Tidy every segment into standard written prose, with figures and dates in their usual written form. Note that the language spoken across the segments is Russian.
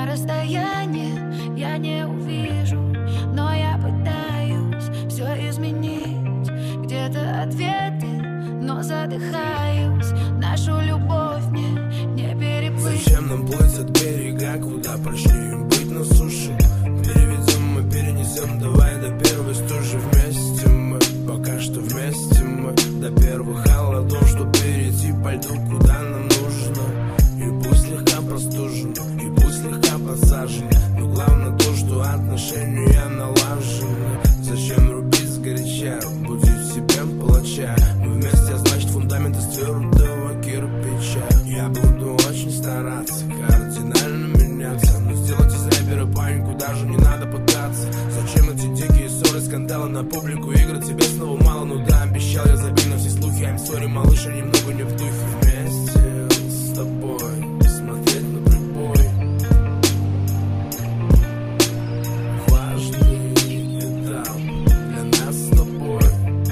расстоянии я не увижу, но я пытаюсь все изменить. Где-то ответы, но задыхаюсь. Нашу любовь мне не переплыть. Зачем нам плыть от берега, куда прочнее быть на суше? Переведем мы, перенесем, давай до первой стужи. Вместе мы, пока что вместе мы, до первых холодов, чтоб перейти по льду, куда нам нужно. И пусть слегка простужен, и пусть слегка подсажен, но главное то, что отношения налажены. Зачем рубить сгоряча, будить в себе палача? Мы вместе, а значит фундамент из твердого кирпича. Я буду очень стараться, кардинально меняться, но сделать из рэпера панику даже не надо пытаться. Зачем эти дикие ссоры, скандалы на публику, игры тебе снова мало, ну да, обещал я забить на все слухи. I'm sorry, малыш, я немного не в духе. Вместе с тобой смотреть на прибой, важный этап для нас с тобой.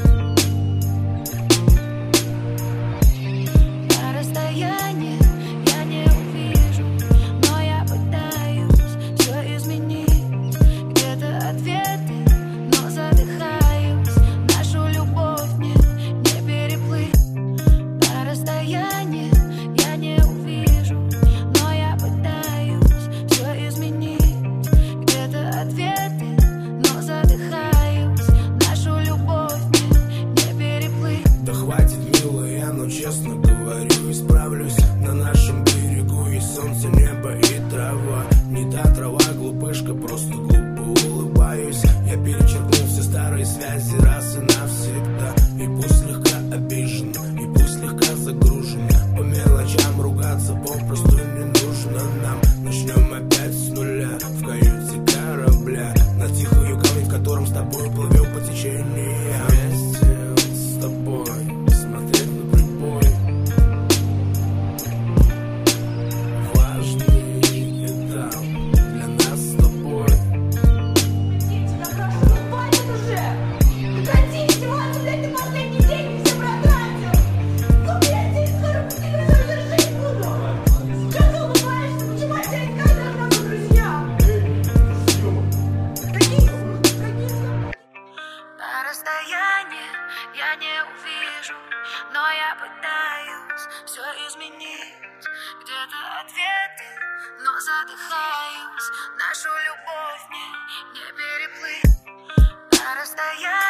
На расстоянии я не увижу, но я пытаюсь все изменить. Где-то ответы, но задыхаюсь. Нашу любовь мне не переплыть. На расстоянии я не увижу, но я пытаюсь все изменить. Где-то ответы, но задыхаюсь. Нашу любовь мне не переплыть. Да хватит, милая, но честно говорю, исправлюсь. На нашем берегу есть солнце, небо и трава. Не та трава, глупышка, просто глупо улыбаюсь. Я перечеркнул все старые связи раз и навсегда. И пусть слегка обижен, и пусть слегка загружен. По мелочам ругаться попросту не нужно нам. Начнем опять с нуля в каюте корабля, на тихую гавань, в котором с тобой плывем по течению. Вместе с тобой смотреть на прибой, важный этап для нас с тобой. Тебя прошу, хватит уже! Прекрати издеваться, блядь, ты последний день все протратил! Ну, блядь, я скоро тебе уже жить буду! Что ты улыбаешься? Почему опять каждый раз друзья? Какие? На расстоянии я не увижу, но я пытаюсь все изменить. Где-то ответы, но задыхаюсь. Нашу любовь мне не переплыть. На расстоянии